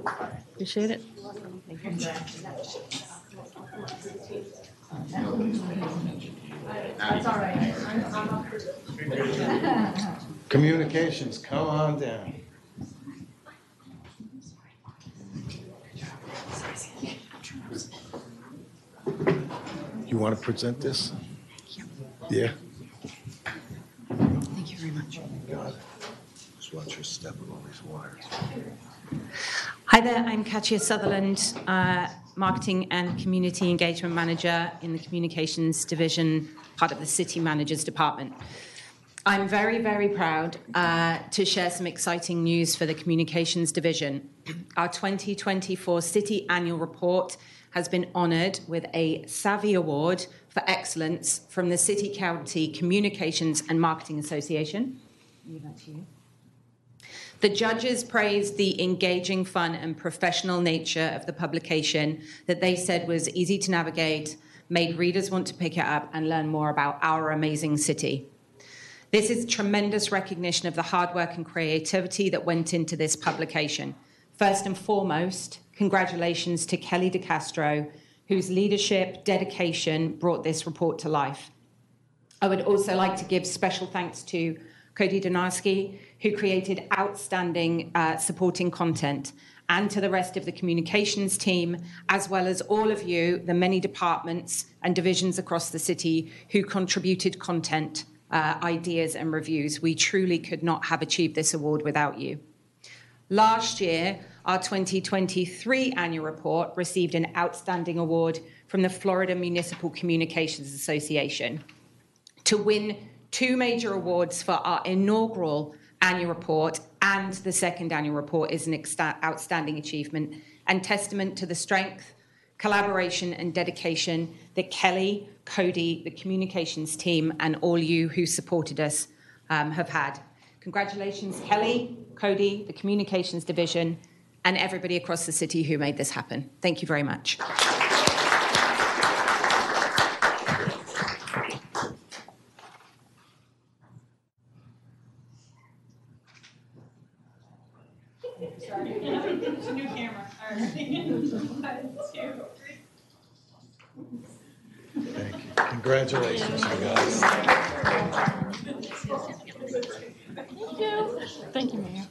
Appreciate it. That's all right. Communications, come on down. You want to present this? Yeah? Thank you very much. Got it. Just watch your step with all these wires. Hi there, I'm Katia Sutherland, Marketing and Community Engagement Manager in the Communications Division, part of the City Managers Department. I'm very, very proud to share some exciting news for the Communications Division. Our 2024 City Annual Report has been honoured with a Savvy Award for Excellence from the City County Communications and Marketing Association. Leave that to you. The judges praised the engaging, fun, and professional nature of the publication that they said was easy to navigate, made readers want to pick it up and learn more about our amazing city. This is tremendous recognition of the hard work and creativity that went into this publication. First and foremost, congratulations to Kelly DeCastro, whose leadership, dedication brought this report to life. I would also like to give special thanks to Cody Donarski, who created outstanding supporting content, and to the rest of the communications team, as well as all of you, the many departments and divisions across the city who contributed content, ideas, and reviews. We truly could not have achieved this award without you. Last year, our 2023 annual report received an outstanding award from the Florida Municipal Communications Association. To win 2 major awards for our inaugural annual report and the second annual report is an outstanding achievement and testament to the strength, collaboration, and dedication that Kelly, Cody, the communications team, and all you who supported us have had. Congratulations, Kelly, Cody, the communications division, and everybody across the city who made this happen. Thank you very much. It's a new camera. All right. Thank you. Congratulations, you guys. Thank you. Thank you, Mayor.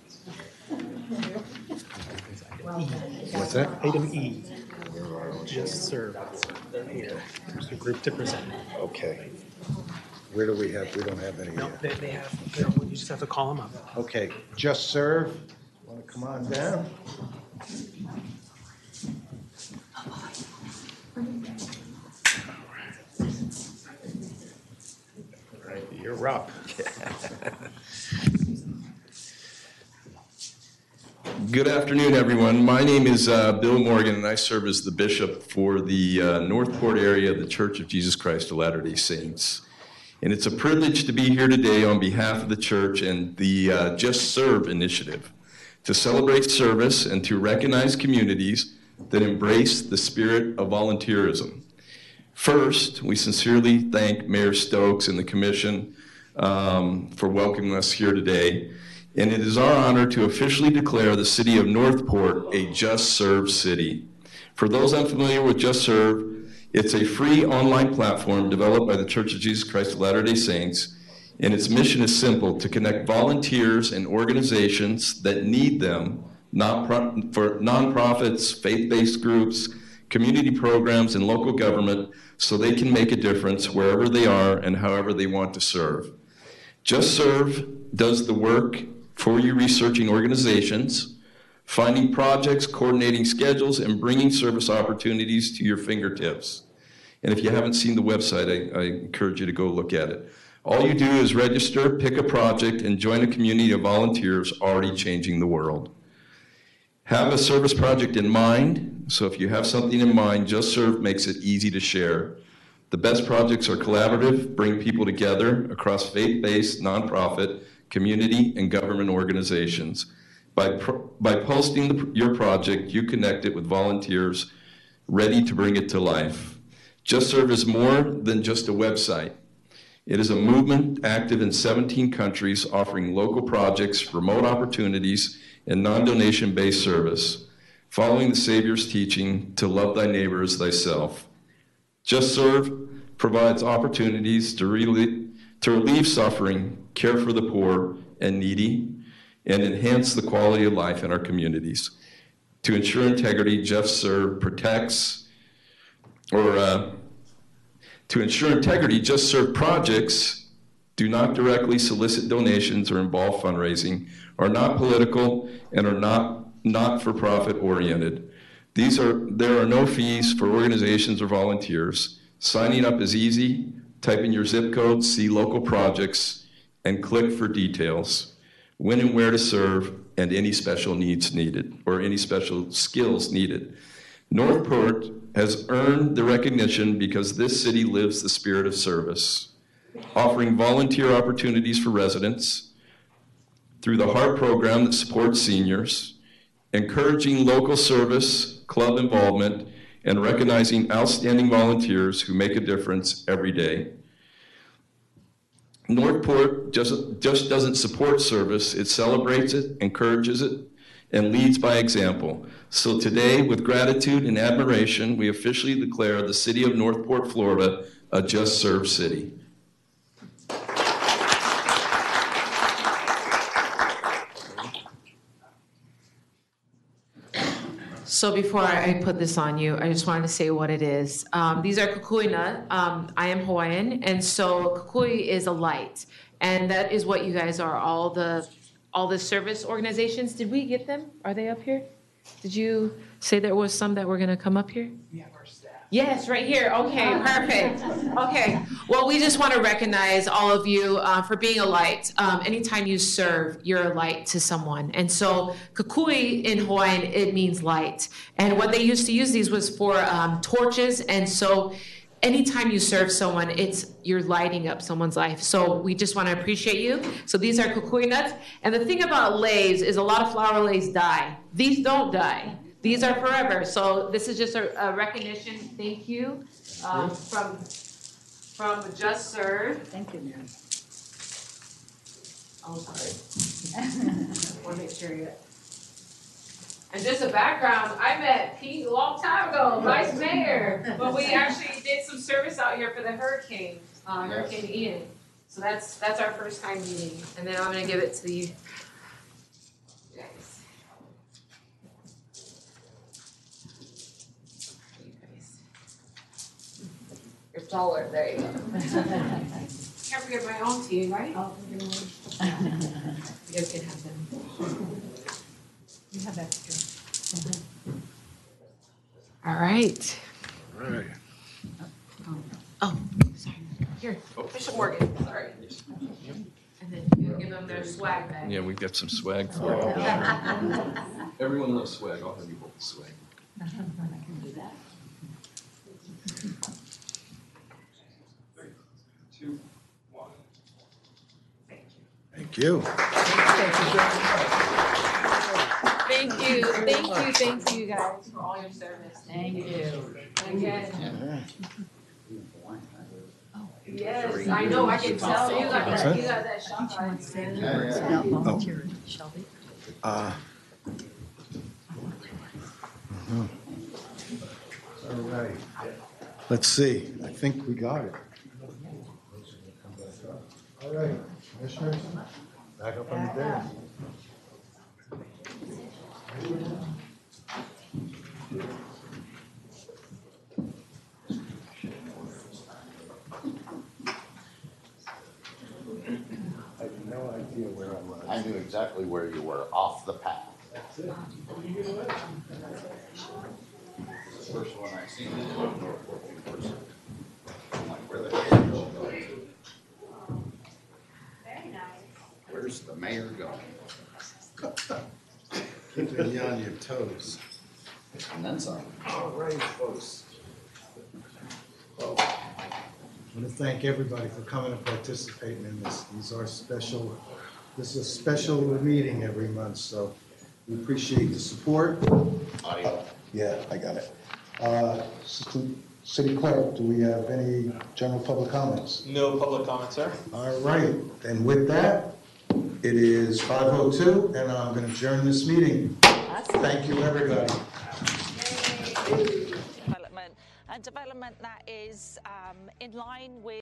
What's that? Item E, just serve. Here, there's a group to present. Okay. Where do we have, we don't have any No, yet. they have, you just have to call them up. Okay, just serve. Want to come on down? All right, you're up. Good afternoon, everyone. My name is Bill Morgan, and I serve as the bishop for the Northport area of the Church of Jesus Christ of Latter-day Saints. And it's a privilege to be here today on behalf of the church and the Just Serve initiative to celebrate service and to recognize communities that embrace the spirit of volunteerism. First, we sincerely thank Mayor Stokes and the Commission for welcoming us here today. And it is our honor to officially declare the city of Northport a Just Serve city. For those unfamiliar with Just Serve, it's a free online platform developed by the Church of Jesus Christ of Latter-day Saints, and its mission is simple: to connect volunteers and organizations that need them, for nonprofits, faith-based groups, community programs, and local government, so they can make a difference wherever they are and however they want to serve. Just Serve does the work for you, researching organizations, finding projects, coordinating schedules, and bringing service opportunities to your fingertips. And if you haven't seen the website, I encourage you to go look at it. All you do is register, pick a project, and join a community of volunteers already changing the world. Have a service project in mind. So if you have something in mind, Just Serve makes it easy to share. The best projects are collaborative, bring people together across faith-based, nonprofit, community, and government organizations. By posting your project, you connect it with volunteers ready to bring it to life. Just Serve is more than just a website. It is a movement active in 17 countries, offering local projects, remote opportunities, and non-donation based service. following the Savior's teaching to love thy neighbor as thyself. Just Serve provides opportunities to relieve suffering, care for the poor and needy, and enhance the quality of life in our communities. To ensure integrity, Just Serve Just Serve projects do not directly solicit donations or involve fundraising, are not political, and are not for-profit oriented. There are no fees for organizations or volunteers. Signing up is easy. Type in your zip code, see local projects, and click for details. When and where to serve, and any special needs needed, or any special skills needed. Northport has earned the recognition because this city lives the spirit of service, offering volunteer opportunities for residents through the HEART program that supports seniors, encouraging local service, club involvement, and recognizing outstanding volunteers who make a difference every day. Northport just doesn't support service, it celebrates it, encourages it, and leads by example. So today, with gratitude and admiration, we officially declare the city of Northport, Florida, a Just Serve city. So before I put this on you, I just wanted to say what it is. These are kukuina. I am Hawaiian, and so kukui is a light, and that is what you guys are. All the service organizations. Did we get them? Are they up here? Did you say there was some that were going to come up here? We have our staff. Yes, right here. Okay, perfect. Okay. Well, we just want to recognize all of you for being a light. Anytime you serve, you're a light to someone. And so kukui in Hawaiian, it means light. And what they used to use these was for torches. And so anytime you serve someone, you're lighting up someone's life. So we just want to appreciate you. So these are kukui nuts. And the thing about leis is a lot of flower leis die. These don't die. These are forever. So this is just a recognition. Thank you from Just Serve. Thank you, Mary. Oh, sorry. I want to make sure you. And just a background, I met Pete a long time ago, vice mayor, but we actually did some service out here for the hurricane, Hurricane Ian. So that's our first time meeting, and then I'm going to give it to you guys. You're taller, there you go. Can't forget my own team, right? You guys can have them. You have extra. All right. All right. Oh, sorry. Here, Bishop Morgan, sorry. And then you'll give them their swag bag. Yeah, we've got some swag for you. Everyone loves swag. I'll have you both swag. I can do that. 3, 2, 1. Thank you. Thank you, guys, for all your service. Thank you. Again. Yes, I know, I can tell you got that shot eye. Volunteer, Shelby. All right. Let's see. I think we got it. All right, commissioners, back up on the dais. I have no idea where I was. I knew exactly where you were, off the path. That's it. The first one I seen is Northport University. I'm like, where the hell is it going? Very nice. Where's the mayor going? Keeping you on your toes. And then some. All right, folks. Well, I want to thank everybody for coming and participating in this. This is a special meeting every month, so we appreciate the support. Audio. Yeah, I got it. City Clerk, do we have any general public comments? No public comments, sir. All right, and with that, it is 5:02, and I'm going to adjourn this meeting. Thank you, everybody. Development, and development that is in line with